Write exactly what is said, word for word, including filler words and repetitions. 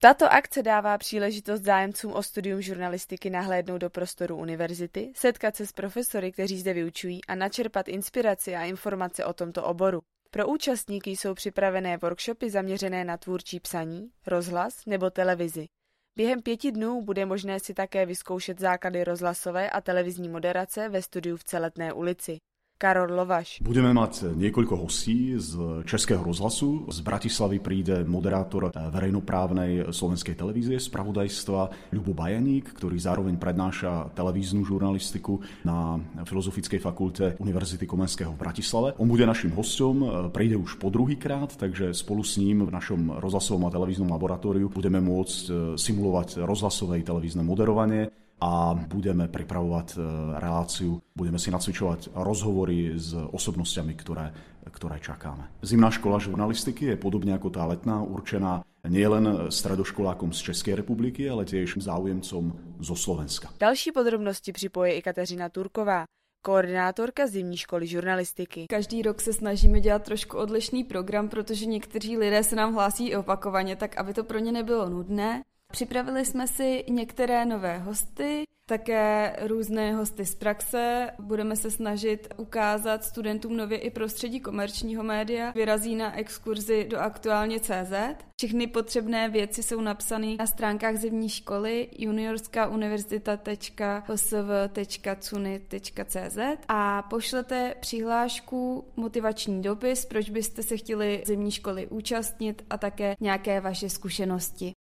Tato akce dává příležitost zájemcům o studium žurnalistiky nahlédnout do prostoru univerzity, setkat se s profesory, kteří zde vyučují a načerpat inspiraci a informace o tomto oboru. Pro účastníky jsou připravené workshopy zaměřené na tvůrčí psaní, rozhlas nebo televizi. Během pěti dnů bude možné si také vyzkoušet základy rozhlasové a televizní moderace ve studiu v Celetné ulici. Karol Lovaš. Budeme mať niekoľko hostí z Českého rozhlasu. Z Bratislavy príde moderátor verejnoprávnej slovenskej televízie, spravodajstva Ľubo Bajaník, ktorý zároveň prednáša televíznu žurnalistiku na Filozofickej fakulte Univerzity Komenského v Bratislave. On bude našim hostom, príde už po druhýkrát, takže spolu s ním v našom rozhlasovom a televíznom laboratóriu budeme môcť simulovať rozhlasové i televízne moderovanie a budeme pripravovať reláciu, budeme si nacvičovať rozhovory s osobnostiami, ktoré, ktoré čakáme. Zimná škola žurnalistiky je podobne ako tá letná určená nielen stredoškolákom z Českej republiky, ale tiež záujemcom zo Slovenska. Další podrobnosti připoje i Kateřina Turková, koordinátorka Zimní školy žurnalistiky. Každý rok se snažíme dělat trošku odlišný program, protože někteří lidé se nám hlásí opakovaně, tak aby to pro ně nebylo nudné. Připravili jsme si některé nové hosty, také různé hosty z praxe. Budeme se snažit ukázat studentům nově i prostředí komerčního média. Vyrazí na exkurzi do aktuálně tečka cé zet. Všechny potřebné věci jsou napsané na stránkách zimní školy juniorskauniverzita tečka h s v tečka cuny tečka cé zet a pošlete přihlášku, motivační dopis, proč byste se chtěli zimní školy účastnit a také nějaké vaše zkušenosti.